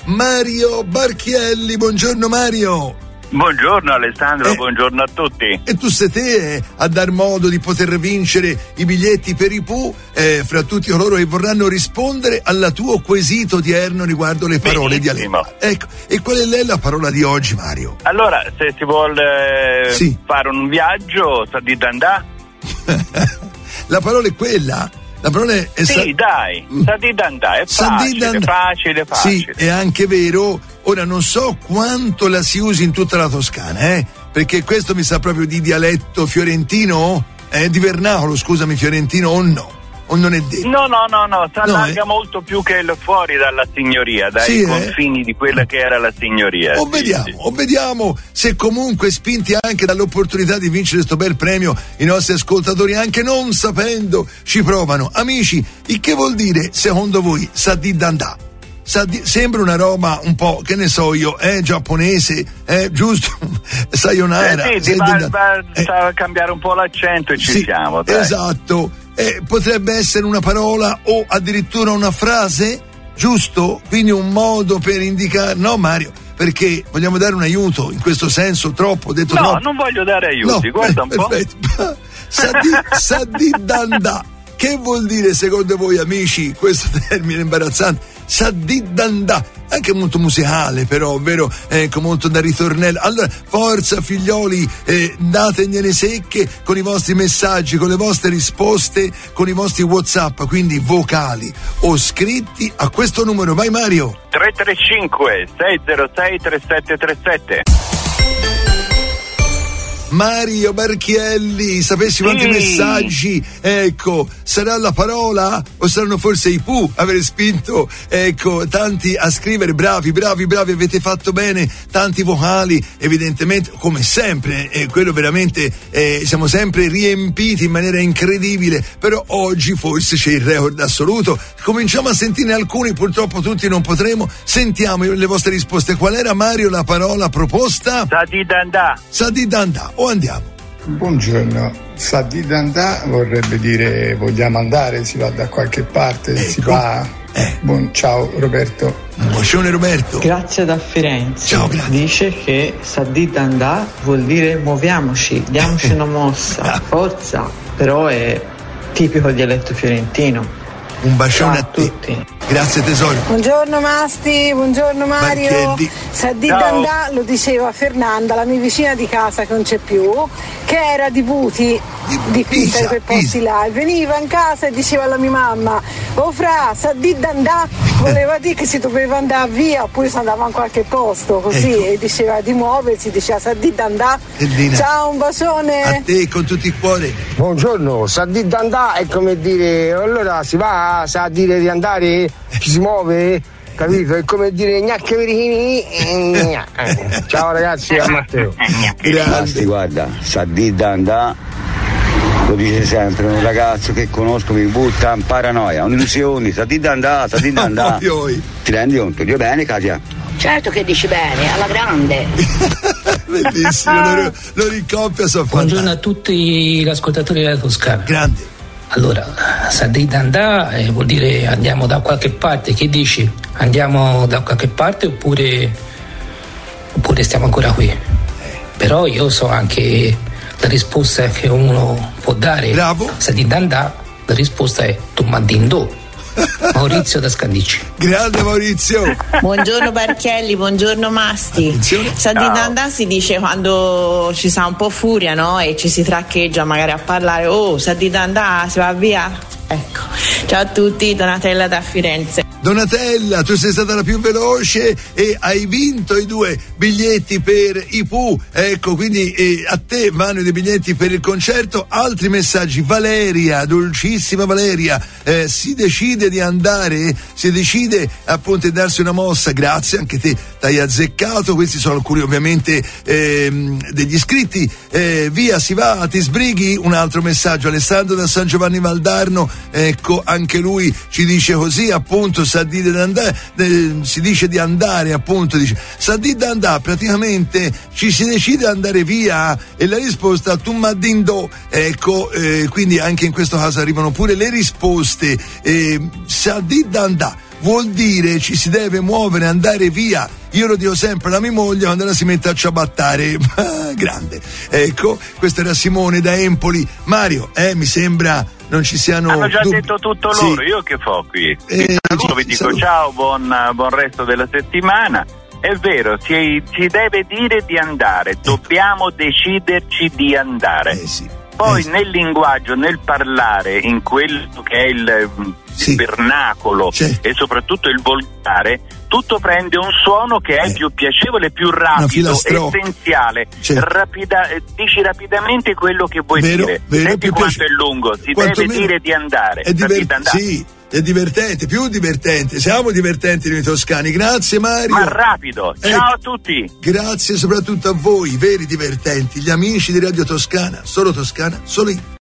Mario Barchielli. Buongiorno Mario. Buongiorno Alessandro, buongiorno a tutti. E tu sei te a dar modo di poter vincere i biglietti per i Pooh, fra tutti coloro che vorranno rispondere al tuo quesito odierno riguardo le parole di Alessandro. Ecco, e qual è la parola di oggi, Mario? Allora, se si vuole fare un viaggio, sa di andà? La parola è quella? La parola è dai, sa di andà, è facile. Sì, è anche vero. Ora non so quanto la si usi in tutta la Toscana, perché questo mi sa proprio di dialetto fiorentino, di vernacolo, scusami, fiorentino o no? O non è detto? No, si allarga molto più che fuori dalla signoria, dai confini di quella che era la signoria. O vediamo se comunque, spinti anche dall'opportunità di vincere sto bel premio, i nostri ascoltatori, anche non sapendo, ci provano. Amici, il che vuol dire, secondo voi, sa di dandà? Sembra una roba un po', che ne so io, giapponese, giusto? Sayonara. Basta cambiare un po' l'accento e ci siamo. Dai. Esatto. Potrebbe essere una parola o addirittura una frase, giusto? Quindi un modo per indicare. No, Mario, perché vogliamo dare un aiuto in questo senso, troppo detto. No, troppo. Non voglio dare aiuti, guarda un po'. Perfetto. Sa di dandà. Che vuol dire secondo voi, amici, questo termine imbarazzante? Sa di dandà, anche molto musicale però, vero? Molto da ritornello. Allora, forza figlioli, dategliene secche con i vostri messaggi, con le vostre risposte, con i vostri WhatsApp, quindi vocali o scritti a questo numero. Vai Mario! 335 606 3737. Mario Barchielli, sapessi quanti messaggi, ecco, sarà la parola o saranno forse i Pooh aver spinto, ecco, tanti a scrivere, bravi, avete fatto bene, tanti vocali, evidentemente, come sempre, quello veramente, siamo sempre riempiti in maniera incredibile, però oggi forse c'è il record assoluto. Cominciamo a sentirne alcuni, purtroppo tutti non potremo. Sentiamo le vostre risposte. Qual era, Mario, la parola proposta? Sa di dandà. Sa di dandà. O andiamo. Buongiorno, sa di dandà vorrebbe dire vogliamo andare, si va da qualche parte, si va. Ciao Roberto. Buongiorno Roberto. Grazie da Firenze. Ciao, grazie. Dice che sa di dandà vuol dire muoviamoci, diamoci una mossa, forza, però è tipico dialetto fiorentino. Un bacione a tutti. Grazie tesoro. Buongiorno Masti, buongiorno Mario. Sa di dandà lo diceva Fernanda, la mia vicina di casa che non c'è più, che era di Buti, di Pisa, di quei posti là, e veniva in casa e diceva alla mia mamma: oh fra, sa di dandà, voleva dire che si doveva andare via oppure si andava in qualche posto, così, e diceva di muoversi, diceva sa di dandà. Ciao, un bacione. A te con tutti il cuore. Buongiorno, sa di dandà è come dire, allora si va, sa dire di andare, ci si muove, capito? È come dire gnacche verichini. Ciao ragazzi, a Matteo. Grazie. Guarda, sa di dandà lo dice sempre un ragazzo che conosco, mi butta in paranoia, un'illusione, sa di dandà. Ti rendi conto? Dio bene, Katia? Certo che dici bene, alla grande. Bellissimo, lo ricoppia. Buongiorno a tutti gli ascoltatori della Toscana. Grande. Allora, sa di dandà vuol dire andiamo da qualche parte. Che dici? Andiamo da qualche parte oppure stiamo ancora qui? Però io so anche la risposta che uno può dare. Bravo. Sa di dandà, la risposta è tu mandindò. Maurizio da Scandicci. Grande Maurizio. Buongiorno Barchielli, buongiorno Masti. Attenzione. Sa di dandà si dice quando ci sa un po' furia, no? E ci si traccheggia magari a parlare. Oh, sa di dandà, si va via. Ecco. Ciao a tutti, Donatella da Firenze. Donatella, tu sei stata la più veloce e hai vinto i 2 biglietti per i Pooh. Ecco, quindi a te vanno dei biglietti per il concerto. Altri messaggi. Valeria, dolcissima Valeria, si decide di andare, si decide appunto di darsi una mossa. Grazie, anche te t'hai azzeccato. Questi sono alcuni ovviamente degli iscritti. Via, si va, ti sbrighi. Un altro messaggio. Alessandro da San Giovanni Valdarno, ecco, anche lui ci dice così, appunto, sa di andare, si dice di andare, appunto, dice sa di andare, praticamente ci si decide ad andare via, e la risposta tu maddindo, ecco, quindi anche in questo caso arrivano pure le risposte. Sa di andare, vuol dire ci si deve muovere, andare via. Io lo dico sempre alla mia moglie quando la si mette a ciabattare. Grande. Ecco, questo era Simone da Empoli. Mario, mi sembra non ci siano. Hanno già detto tutto loro, io che fo qui? Vi dico ciao, buon resto della settimana. È vero, si deve dire di andare, dobbiamo deciderci di andare. Poi nel linguaggio, nel parlare, in quello che è il vernacolo e soprattutto il volgare, tutto prende un suono che è più piacevole, più rapido, essenziale. Dici rapidamente quello che vuoi dire. Senti quanto è lungo, si deve dire di andare. Sì, è divertente, più divertente. Siamo divertenti noi toscani. Grazie Mario. Ma rapido. Ciao a tutti. Grazie soprattutto a voi, veri divertenti, gli amici di Radio Toscana. Solo Toscana, solo io.